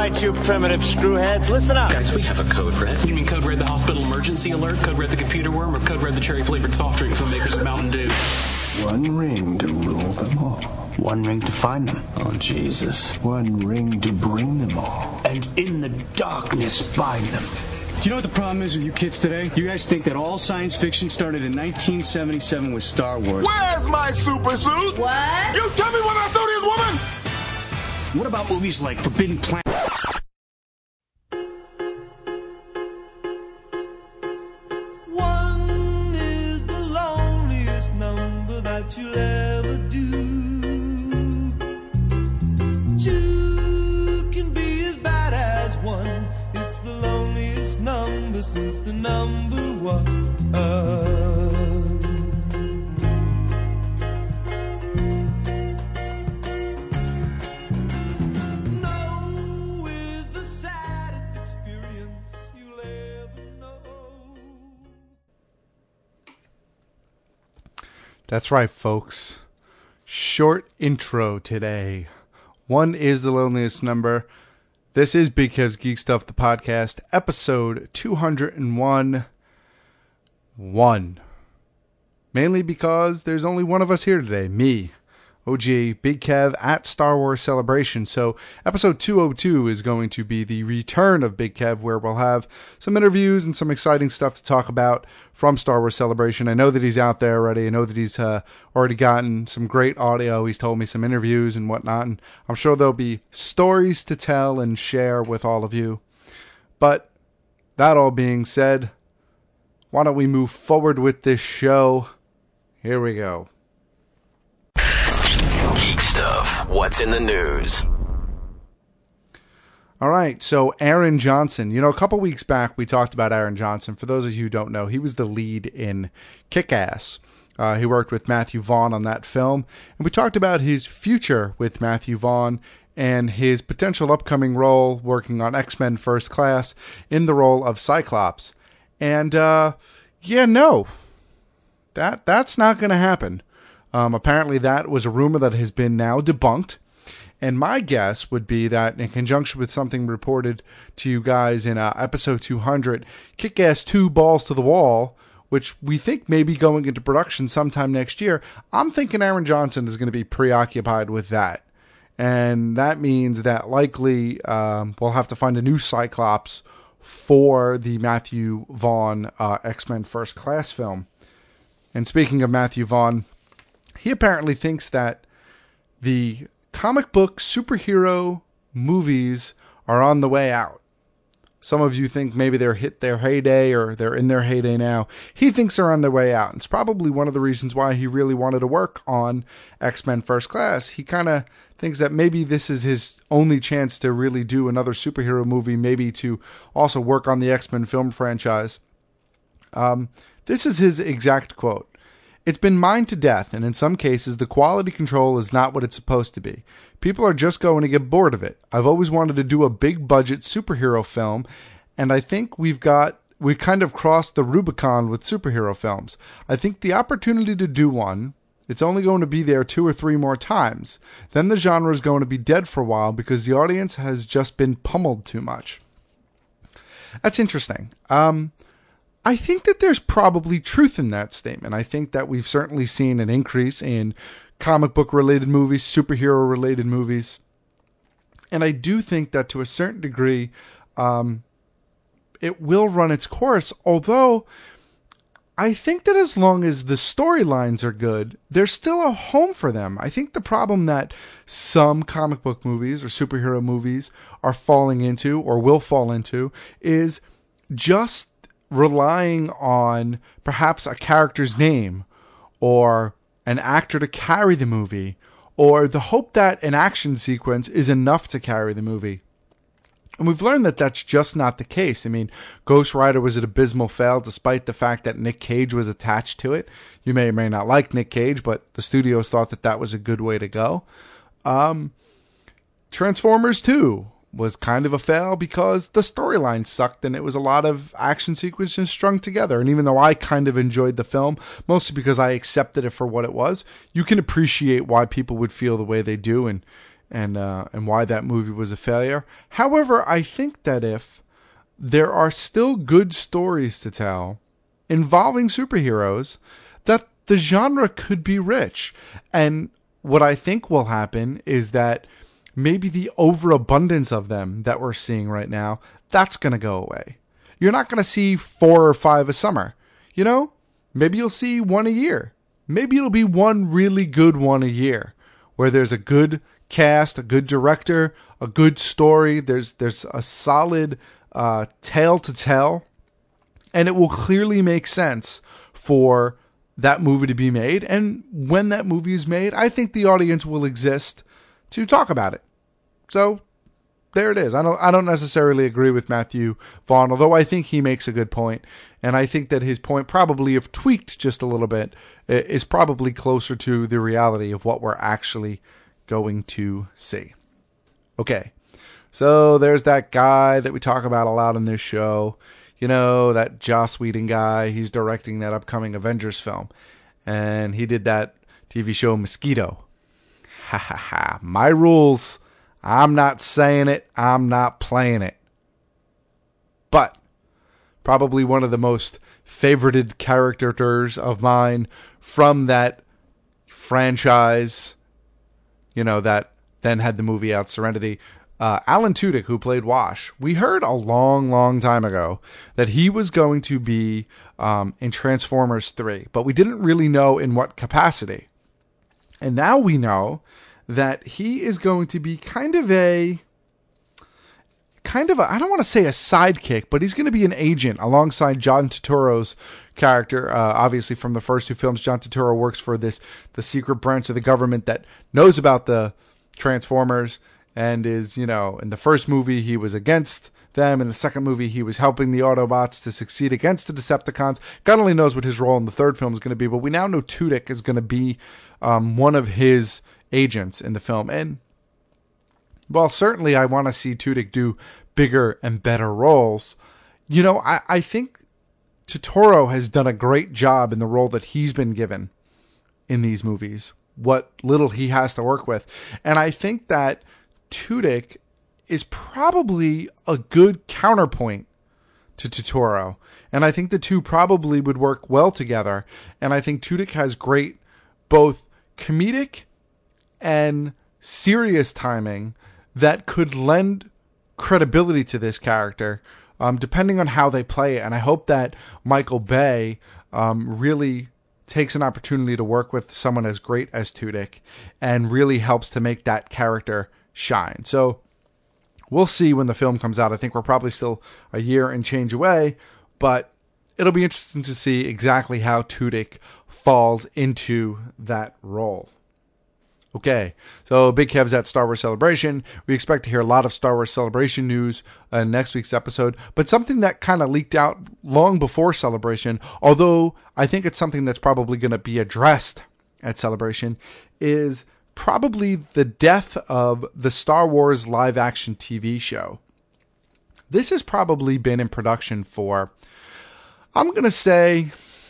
right, you primitive screwheads, listen up. Guys, we have a code red. You mean code red the hospital emergency alert, code red the computer worm, or code red the cherry-flavored soft drink from makers of Mountain Dew? One ring to rule them all. One ring to find them. Oh, Jesus. One ring to bring them all. And in the darkness bind them. Do you know what the problem is with you kids today? You guys think that all science fiction started in 1977 with Star Wars. Where's my super suit? What? You tell me what I saw this woman! What about movies like Forbidden Planet? One is the loneliest number that you'll ever do. Two can be as bad as one. It's the loneliest number since the number one. No is the saddest experience you'll ever know. That's right, folks. Short intro today. One is the loneliest number. This is Big Kev's Geek Stuff, the podcast, episode 201. Mainly because there's only one of us here today, me, OG, Big Kev, at Star Wars Celebration. So episode 202 is going to be the return of Big Kev, where we'll have some interviews and some exciting stuff to talk about from Star Wars Celebration. I know that he's out there already. I know that he's already gotten some great audio. He's told me some interviews and whatnot, and I'm sure there'll be stories to tell and share with all of you. But that all being said, why don't we move forward with this show? Here we go. Geek Stuff. What's in the news? All right, so Aaron Johnson. You know, a couple weeks back, we talked about Aaron Johnson. For those of you who don't know, he was the lead in Kick-Ass. He worked with Matthew Vaughn on that film. And we talked about his future with Matthew Vaughn and his potential upcoming role working on X-Men First Class in the role of Cyclops. And, that's not going to happen. Apparently that was a rumor that has been now debunked. And my guess would be that in conjunction with something reported to you guys in episode 200, Kick-Ass 2 Balls to the Wall, which we think may be going into production sometime next year, I'm thinking Aaron Johnson is going to be preoccupied with that. And that means that likely we'll have to find a new Cyclops for the Matthew Vaughn X-Men First Class film. And speaking of Matthew Vaughn, he apparently thinks that the comic book superhero movies are on the way out. Some of you think maybe they're hit their heyday or they're in their heyday now. He thinks they're on their way out. It's probably one of the reasons why he really wanted to work on X-Men First Class. He kind of thinks that maybe this is his only chance to really do another superhero movie, maybe to also work on the X-Men film franchise. This is his exact quote. "It's been mined to death, and in some cases, the quality control is not what it's supposed to be. People are just going to get bored of it. I've always wanted to do a big-budget superhero film, and I think we've kind of crossed the Rubicon with superhero films. I think the opportunity to do one, it's only going to be there 2 or 3 more times. Then the genre is going to be dead for a while because the audience has just been pummeled too much." That's interesting. I think that there's probably truth in that statement. I think that we've certainly seen an increase in comic book related movies, superhero related movies. And I do think that to a certain degree, it will run its course. Although I think that as long as the storylines are good, there's still a home for them. I think the problem that some comic book movies or superhero movies are falling into or will fall into is just relying on perhaps a character's name or an actor to carry the movie or the hope that an action sequence is enough to carry the movie. And we've learned that that's just not the case. I mean, Ghost Rider was an abysmal fail despite the fact that Nick Cage was attached to it. You may or may not like Nick Cage, but the studios thought that that was a good way to go. Transformers 2 was kind of a fail because the storyline sucked and it was a lot of action sequences strung together. And even though I kind of enjoyed the film, mostly because I accepted it for what it was, you can appreciate why people would feel the way they do. And and why that movie was a failure. However, I think that if there are still good stories to tell involving superheroes, that the genre could be rich. And what I think will happen is that maybe the overabundance of them that we're seeing right now, that's going to go away. You're not going to see 4 or 5 a summer. You know, maybe you'll see 1 a year. Maybe it'll be one really good one a year where there's a good cast, a good director, a good story. There's a solid tale to tell, and it will clearly make sense for that movie to be made. And when that movie is made, I think the audience will exist to talk about it. So there it is. I don't necessarily agree with Matthew Vaughn, although I think he makes a good point. And I think that his point, probably if tweaked just a little bit, is probably closer to the reality of what we're actually going to see. Okay, so there's that guy that we talk about a lot in this show. You know, that Joss Whedon guy. He's directing that upcoming Avengers film. And he did that TV show Mosquito. Ha ha ha. My rules. I'm not saying it. I'm not playing it. But probably one of the most favorited characters of mine from that franchise, you know, that then had the movie out, Serenity. Alan Tudyk, who played Wash, we heard a long time ago that he was going to be in Transformers 3, but we didn't really know in what capacity. And now we know that he is going to be kind of a, I don't want to say a sidekick, but he's going to be an agent alongside John Turturro's character. Obviously, from the first 2 films, John Turturro works for the secret branch of the government that knows about the Transformers and is, you know, in the first movie, he was against them. In the second movie, he was helping the Autobots to succeed against the Decepticons. God only knows what his role in the third film is going to be, but we now know Tudyk is going to be one of his agents in the film. And while certainly I want to see Tudyk do bigger and better roles, you know, I think Turturro has done a great job in the role that he's been given in these movies, what little he has to work with. And I think that Tudyk is probably a good counterpoint to Turturro. And I think the two probably would work well together. And I think Tudyk has great both comedic and serious timing that could lend credibility to this character, depending on how they play it. And I hope that Michael Bay really takes an opportunity to work with someone as great as Tudyk and really helps to make that character shine. So we'll see when the film comes out. I think we're probably still a year and change away, but it'll be interesting to see exactly how Tudyk falls into that role. Okay, so Big Kev's at Star Wars Celebration. We expect to hear a lot of Star Wars Celebration news in next week's episode, but something that kind of leaked out long before Celebration, although I think it's something that's probably going to be addressed at Celebration, is probably the death of the Star Wars live-action TV show. This has probably been in production for, I'm going to say,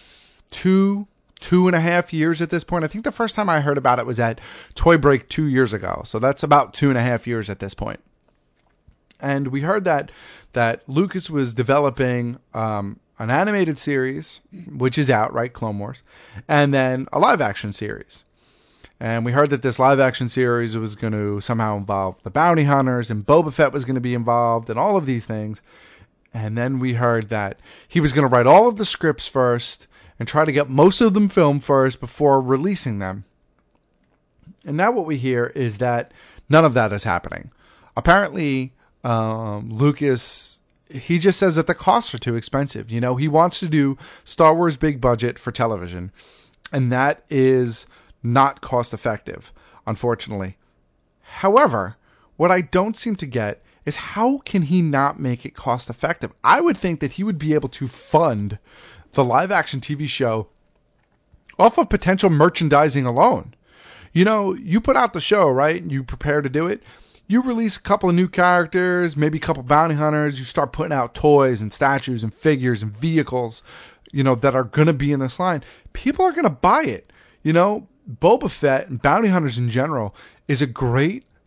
2.5 years at this point. I think the first time I heard about it was at Toy Break 2 years ago. So that's about 2.5 years at this point. And we heard that Lucas was developing an animated series, which is out, right? Clone Wars. And then a live action series. And we heard that this live action series was going to somehow involve the bounty hunters and Boba Fett was going to be involved and all of these things. And then we heard that he was going to write all of the scripts first and try to get most of them filmed first before releasing them. And now what we hear is that none of that is happening. Apparently, Lucas, he just says that the costs are too expensive. You know, he wants to do Star Wars big budget for television, and that is not cost effective, unfortunately. However, what I don't seem to get is how can he not make it cost effective? I would think that he would be able to fund the live action TV show off of potential merchandising alone. You know, you put out the show, right? You prepare to do it. You release a couple of new characters, maybe a couple bounty hunters. You start putting out toys and statues and figures and vehicles, you know, that are going to be in this line. People are going to buy it. You know, Boba Fett and bounty hunters in general is a great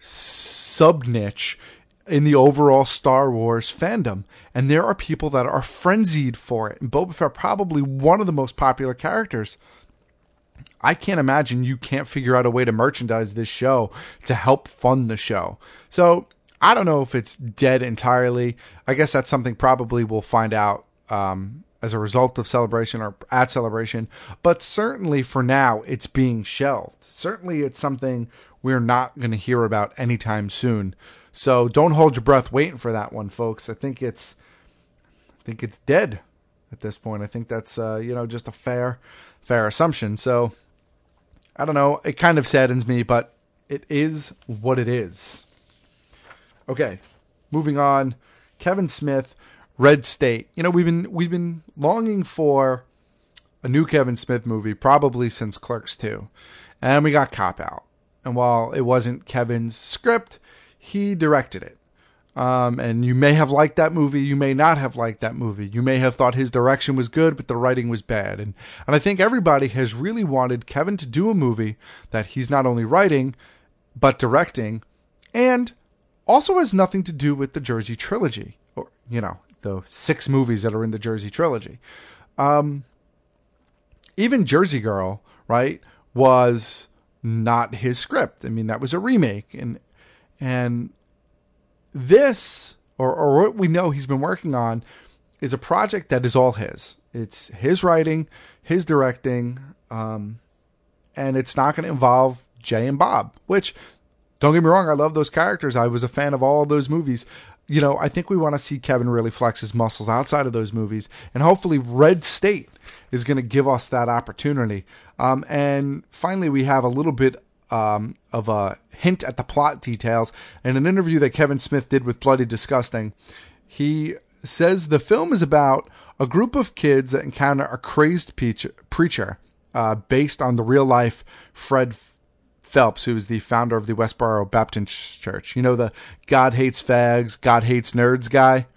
sub-niche in the overall Star Wars fandom. And there are people that are frenzied for it. And Boba Fett, probably one of the most popular characters. I can't imagine you can't figure out a way to merchandise this show to help fund the show. So I don't know if it's dead entirely. I guess that's something probably we'll find out as a result of Celebration or at Celebration. But certainly for now, it's being shelved. Certainly it's something we're not going to hear about anytime soon. So don't hold your breath waiting for that one, folks. I think it's dead at this point. I think that's just a fair assumption. So I don't know. It kind of saddens me, but it is what it is. Okay, moving on. Kevin Smith, Red State. We've been longing for a new Kevin Smith movie probably since Clerks 2, and we got Cop Out. And while it wasn't Kevin's script, he directed it. And you may have liked that movie. You may not have liked that movie. You may have thought his direction was good, but the writing was bad. And I think everybody has really wanted Kevin to do a movie that he's not only writing, but directing, and also has nothing to do with the Jersey trilogy, or, the 6 movies that are in the Jersey trilogy. Even Jersey Girl, right, was not his script. I mean, that was a remake. And this, or what we know he's been working on, is a project that is all his. It's his writing, his directing, and it's not going to involve Jay and Bob, which, don't get me wrong, I love those characters. I was a fan of all of those movies. I think we want to see Kevin really flex his muscles outside of those movies, and hopefully Red State is going to give us that opportunity. And finally, we have a little bit of a hint at the plot details. In an interview that Kevin Smith did with Bloody Disgusting, he says the film is about a group of kids that encounter a crazed preacher based on the real-life Fred Phelps, who is the founder of the Westboro Baptist Church. The God hates fags, God hates nerds guy,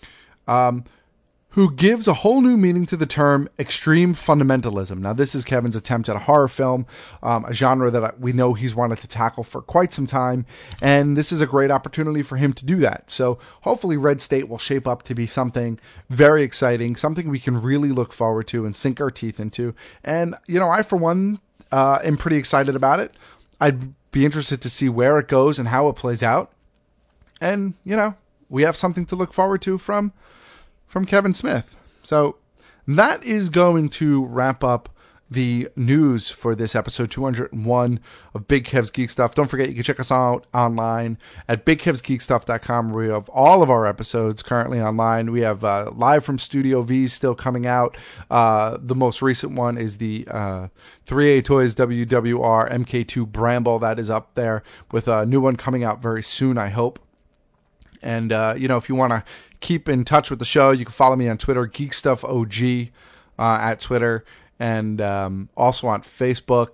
who gives a whole new meaning to the term extreme fundamentalism. Now, this is Kevin's attempt at a horror film, a genre that we know he's wanted to tackle for quite some time, and this is a great opportunity for him to do that. So hopefully Red State will shape up to be something very exciting, something we can really look forward to and sink our teeth into. And, I, for one, am pretty excited about it. I'd be interested to see where it goes and how it plays out. And, we have something to look forward to from Kevin Smith. So that is going to wrap up the news for this episode 201 of Big Kev's Geek Stuff. Don't forget, you can check us out online at BigKev'sGeekStuff.com, where we have all of our episodes currently online. We have Live from Studio V still coming out. The most recent one is the 3A Toys WWR MK2 Bramble. That is up there with a new one coming out very soon, I hope. And, if you want to keep in touch with the show, you can follow me on Twitter, GeekStuffOG at Twitter, and also on Facebook,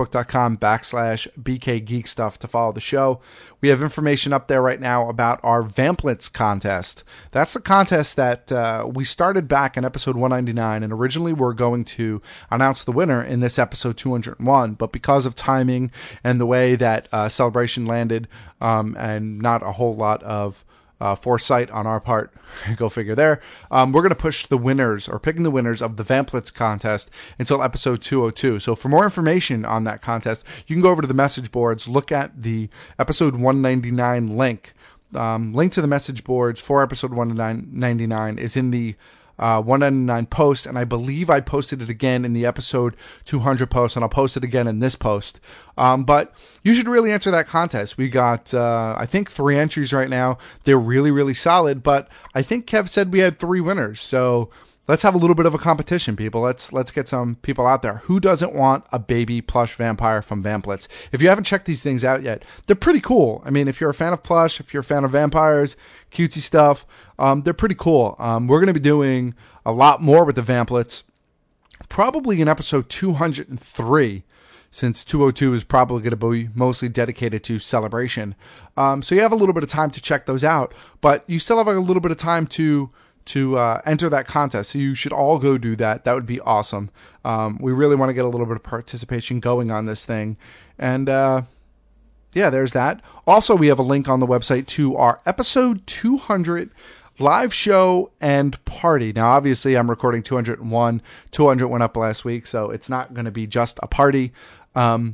facebook.com/BKGeekStuff to follow the show. We have information up there right now about our Vamplets contest. That's the contest that we started back in episode 199, and originally we're going to announce the winner in this episode 201, but because of timing and the way that Celebration landed, and not a whole lot of foresight on our part, go figure there, we're going to push the winners, or picking the winners of the Vamplets contest until episode 202. So for more information on that contest, you can go over to the message boards, look at the episode 199 link. Link to the message boards for episode 199 is in the 199 post, and I believe I posted it again in the episode 200 post, and I'll post it again in this post. But you should really enter that contest. We got, I think, 3 entries right now. They're really, really solid, but I think Kev said we had 3 winners. So let's have a little bit of a competition, people. Let's get some people out there. Who doesn't want a baby plush vampire from Vamplets? If you haven't checked these things out yet, they're pretty cool. I mean, if you're a fan of plush, if you're a fan of vampires, cutesy stuff, they're pretty cool. We're going to be doing a lot more with the Vamplets, probably in episode 203, since 202 is probably going to be mostly dedicated to Celebration. So you have a little bit of time to check those out, but you still have a little bit of time to enter that contest. So you should all go do that. That would be awesome. We really want to get a little bit of participation going on this thing. And, yeah, there's that. Also, we have a link on the website to our episode 200 live show and party. Now, obviously, I'm recording 201. 200 went up last week, so it's not going to be just a party. Or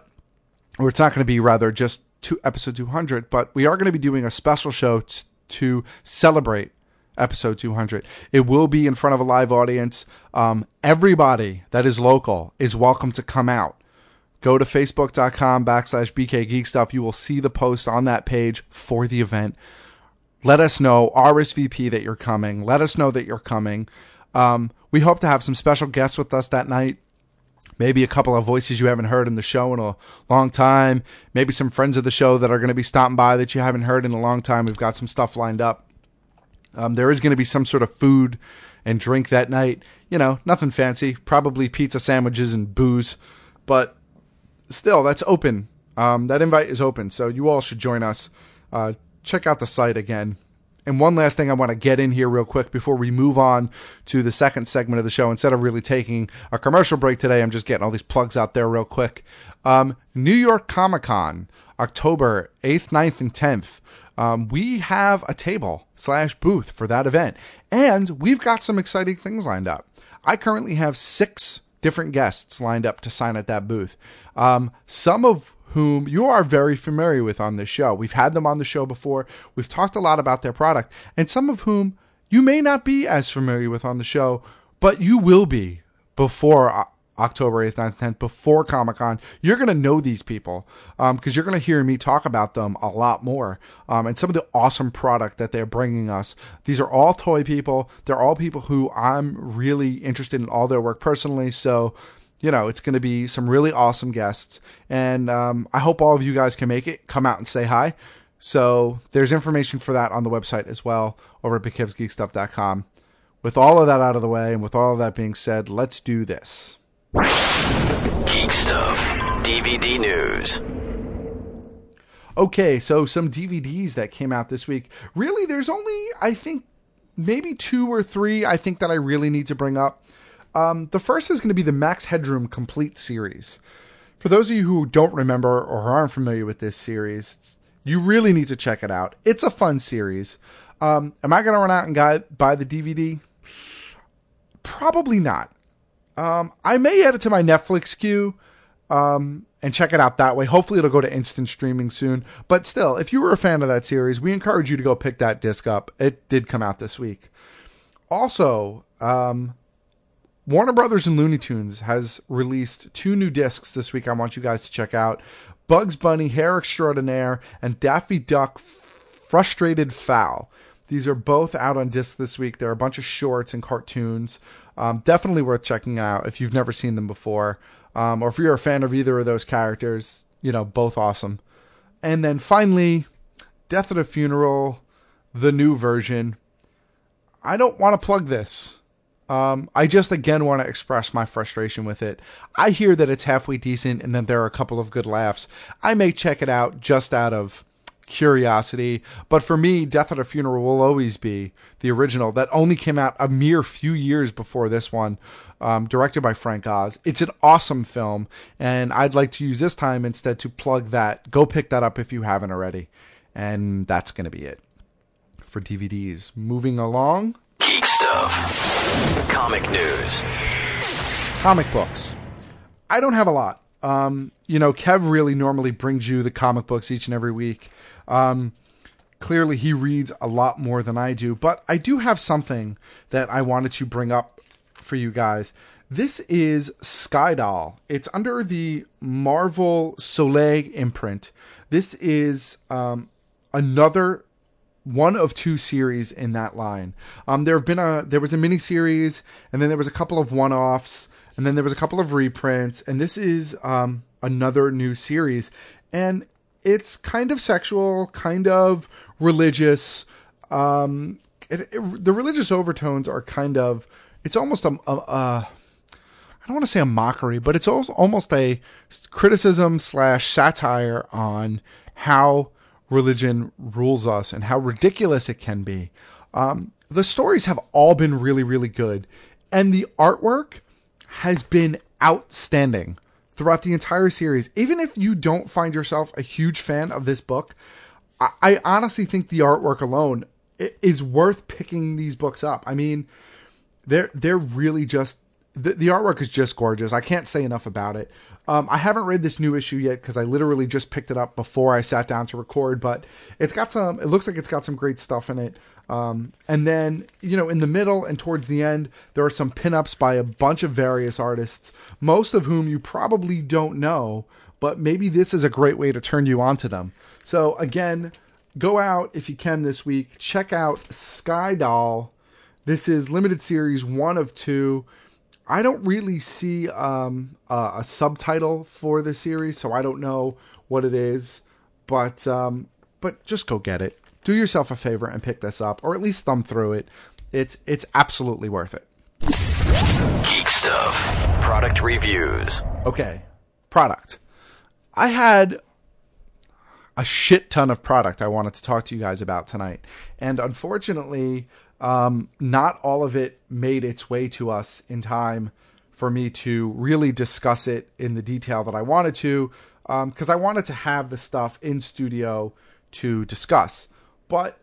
it's not going to be, rather, just episode 200. But we are going to be doing a special show to celebrate episode 200. It will be in front of a live audience. Everybody that is local is welcome to come out. Go to facebook.com/BKGeekStuff. You will see the post on that page for the event. Let us know, RSVP, that you're coming. Let us know that you're coming. We hope to have some special guests with us that night. Maybe a couple of voices you haven't heard in the show in a long time. Maybe some friends of the show that are going to be stopping by that you haven't heard in a long time. We've got some stuff lined up. There is going to be some sort of food and drink that night. You know, nothing fancy. Probably pizza sandwiches and booze. But still, that's open. That invite is open, so you all should join us. Check out the site again. And one last thing I want to get in here real quick before we move on to the second segment of the show. Instead of really taking a commercial break today, I'm just getting all these plugs out there real quick. New York Comic Con, October 8th, 9th, and 10th. We have a table/booth for that event. And we've got some exciting things lined up. I currently have 6 different guests lined up to sign at that booth. Some of whom you are very familiar with on this show. We've had them on the show before. We've talked a lot about their product. And some of whom you may not be as familiar with on the show, but you will be before October 8th, 9th, 10th, before Comic-Con. You're going to know these people because you're going to hear me talk about them a lot more and some of the awesome product that they're bringing us. These are all toy people. They're all people who I'm really interested in all their work personally. So, you know, it's going to be some really awesome guests. And I hope all of you guys can make it. Come out and say hi. So there's information for that on the website as well over at BigKevsGeekStuff.com. With all of that out of the way and with all of that being said, let's do this. Geek Stuff DVD news. Okay, so some DVDs that came out this week. Really, there's only, I think, maybe 2 or 3 I think that I really need to bring up. The first is going to be the Max Headroom Complete series. For those of you who don't remember or aren't familiar with this series, you really need to check it out. It's a fun series. Am I going to run out and buy the DVD? Probably not. I may add it to my Netflix queue and check it out that way. Hopefully it'll go to instant streaming soon. But still, if you were a fan of that series, we encourage you to go pick that disc up. It did come out this week. Also, Warner Brothers and Looney Tunes has released 2 new discs this week I want you guys to check out. Bugs Bunny, Hair Extraordinaire, and Daffy Duck, Frustrated Fowl. These are both out on disc this week. They're a bunch of shorts and cartoons. Definitely worth checking out if you've never seen them before. Or if you're a fan of either of those characters, you know, both awesome. And then finally, Death at a Funeral, the new version. I don't want to plug this. I just, again, want to express my frustration with it. I hear that it's halfway decent and that there are a couple of good laughs. I may check it out just out of curiosity. But for me, Death at a Funeral will always be the original that only came out a mere few years before this one, directed by Frank Oz. It's an awesome film, and I'd like to use this time instead to plug that. Go pick that up if you haven't already. And that's going to be it for DVDs. Moving along. Geek Stuff. Comic news. Comic books. I don't have a lot. Kev really normally brings you the comic books each and every week. Clearly he reads a lot more than I do, but I do have something that I wanted to bring up for you guys. This is Skydoll. It's under the Marvel Soleil imprint. This is another one of 2 series in that line. There was a mini series, and then there was a couple of one-offs, and then there was a couple of reprints, and this is another new series, and it's kind of sexual, kind of religious. The religious overtones are kind of, it's almost I don't want to say a mockery, but it's almost a criticism/satire on how religion rules us and how ridiculous it can be. The stories have all been really, really good, and the artwork has been outstanding throughout the entire series. Even if you don't find yourself a huge fan of this book, I honestly think the artwork alone is worth picking these books up. I mean, they're really just, the artwork is just gorgeous. I can't say enough about it. I haven't read this new issue yet because I literally just picked it up before I sat down to record, but it looks like it's got some great stuff in it. And then, in the middle and towards the end, there are some pinups by a bunch of various artists, most of whom you probably don't know, but maybe this is a great way to turn you on to them. So again, go out if you can this week, check out Sky Doll. This is limited series 1 of 2. I don't really see a subtitle for the series, so I don't know what it is, but just go get it. Do yourself a favor and pick this up, or at least thumb through it. It's absolutely worth it. Geek Stuff. Product reviews. Okay, product. I had a shit ton of product I wanted to talk to you guys about tonight, and unfortunately, not all of it made its way to us in time for me to really discuss it in the detail that I wanted to, because I wanted to have the stuff in studio to discuss. But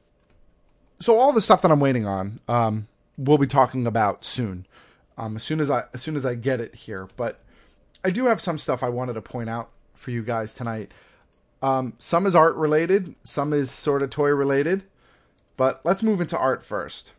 so all the stuff that I'm waiting on, we'll be talking about soon, as soon as I get it here. But I do have some stuff I wanted to point out for you guys tonight. Some is art related, some is sort of toy related. But let's move into art first.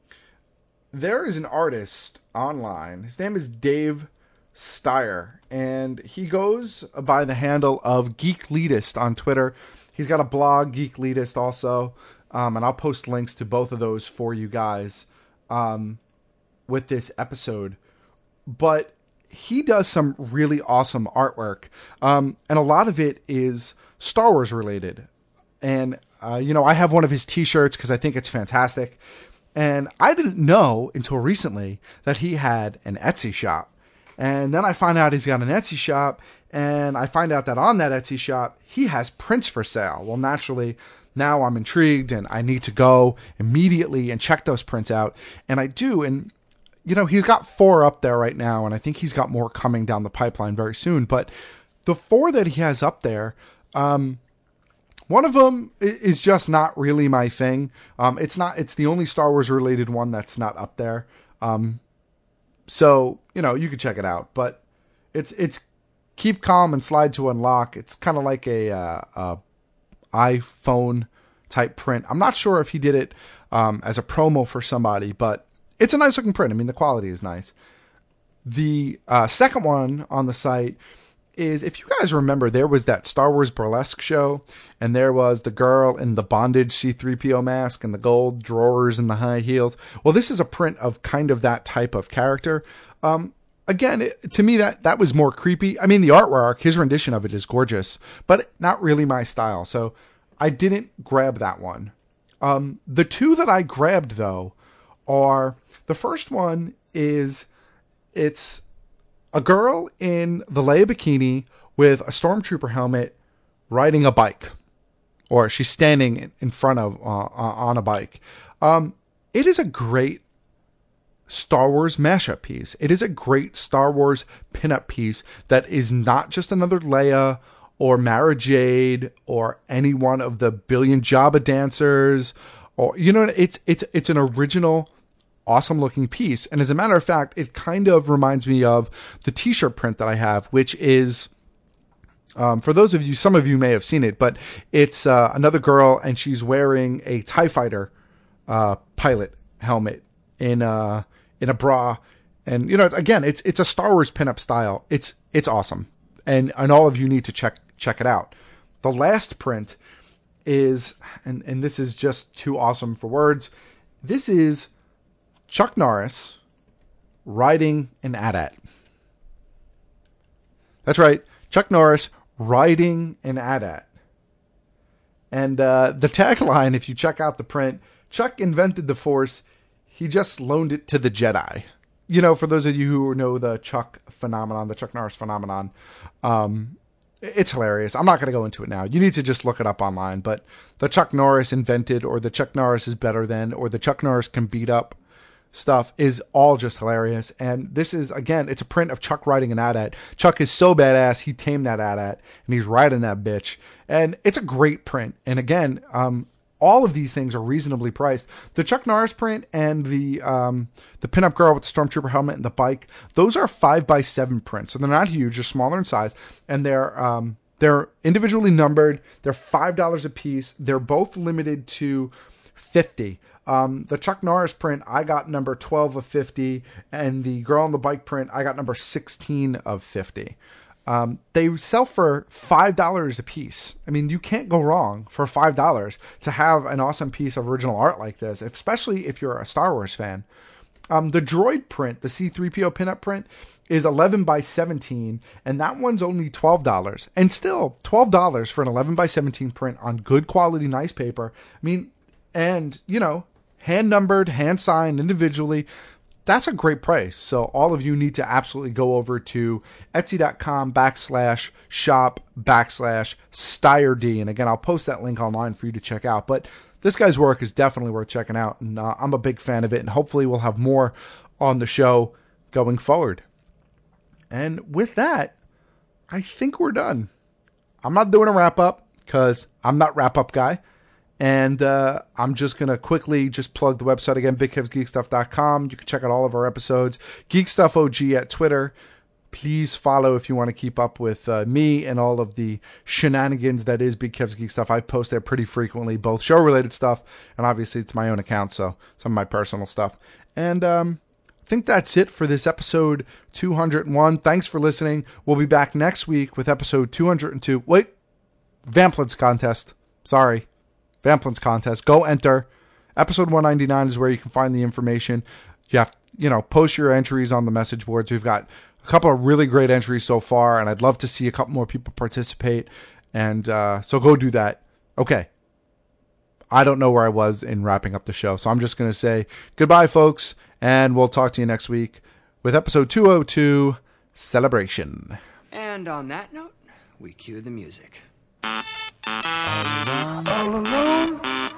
There is an artist online. His name is Dave Steyer, and he goes by the handle of Geek Leadist on Twitter. He's got a blog, Geek Leadist, also, and I'll post links to both of those for you guys with this episode. But he does some really awesome artwork, and a lot of it is Star Wars related. And I have one of his t-shirts because I think it's fantastic. And I didn't know until recently that he had an Etsy shop. And then I find out he's got an Etsy shop, and I find out that on that Etsy shop, he has prints for sale. Well, naturally, now I'm intrigued and I need to go immediately and check those prints out. And I do. And, he's got 4 up there right now, and I think he's got more coming down the pipeline very soon. But the 4 that he has up there, one of them is just not really my thing. It's the only Star Wars related one that's not up there. So, you can check it out, but it's Keep Calm and Slide to Unlock. It's kind of like a iPhone type print. I'm not sure if he did it, as a promo for somebody, but it's a nice looking print. I mean, the quality is nice. The, second one on the site is, if you guys remember, there was that Star Wars burlesque show, and there was the girl in the bondage C-3PO mask and the gold drawers and the high heels. Well, this is a print of kind of that type of character. Again, to me, that was more creepy. I mean, the artwork, his rendition of it is gorgeous, but not really my style. So I didn't grab that one. The 2 that I grabbed, though, are, the first one is, it's a girl in the Leia bikini with a stormtrooper helmet riding a bike, or she's standing in front of on a bike. It is a great Star Wars mashup piece. It is a great Star Wars pinup piece that is not just another Leia or Mara Jade or any one of the billion Jabba dancers, or it's an original, awesome looking piece. And as a matter of fact, it kind of reminds me of the t-shirt print that I have, which is, for those of you, some of you may have seen it, but it's another girl, and she's wearing a TIE Fighter pilot helmet in a bra. And, again, it's a Star Wars pinup style. It's awesome. And all of you need to check it out. The last print is, and this is just too awesome for words. This is Chuck Norris riding an AT-AT. That's right. Chuck Norris riding an AT-AT. And the tagline, if you check out the print, Chuck invented the Force. He just loaned it to the Jedi. For those of you who know the Chuck phenomenon, the Chuck Norris phenomenon, it's hilarious. I'm not going to go into it now. You need to just look it up online. But the Chuck Norris invented, or the Chuck Norris is better than, or the Chuck Norris can beat up stuff is all just hilarious. And this is, again, it's a print of Chuck riding an AT-AT. Chuck is so badass, he tamed that AT-AT, and he's riding that bitch. And it's a great print. And again, all of these things are reasonably priced. The Chuck Norris print and the pinup girl with the Stormtrooper helmet and the bike, those are 5x7 prints. So they're not huge, they're smaller in size. And they're individually numbered. They're $5 a piece. They're both limited to 50. The Chuck Norris print, I got number 12 of 50, and the girl on the bike print, I got number 16 of 50. They sell for $5 a piece. I mean, you can't go wrong for $5 to have an awesome piece of original art like this, especially if you're a Star Wars fan. The droid print, the C-3PO pinup print, is 11x17, and that one's only $12. And still, $12 for an 11x17 print on good quality, nice paper. I mean, and, you know, hand numbered, hand signed individually. That's a great price. So all of you need to absolutely go over to etsy.com/shop/StyreD. And again, I'll post that link online for you to check out. But this guy's work is definitely worth checking out. And I'm a big fan of it. And hopefully we'll have more on the show going forward. And with that, I think we're done. I'm not doing a wrap up because I'm not wrap up guy. And I'm just going to quickly just plug the website again, BigKevsGeekStuff.com. You can check out all of our episodes. GeekStuffOG at Twitter. Please follow if you want to keep up with me and all of the shenanigans that is Big Kev's Geek Stuff. I post there pretty frequently, both show-related stuff, and obviously it's my own account, so some of my personal stuff. And I think that's it for this episode 201. Thanks for listening. We'll be back next week with episode 202. Wait, Vamplins contest. Sorry. Vamplins contest. Go enter. Episode 199 is where you can find the information. You have, post your entries on the message boards. We've got a couple of really great entries so far, and I'd love to see a couple more people participate. And so go do that. Okay. I don't know where I was in wrapping up the show, so I'm just going to say goodbye, folks, and we'll talk to you next week with episode 202, Celebration. And on that note, we cue the music. All alone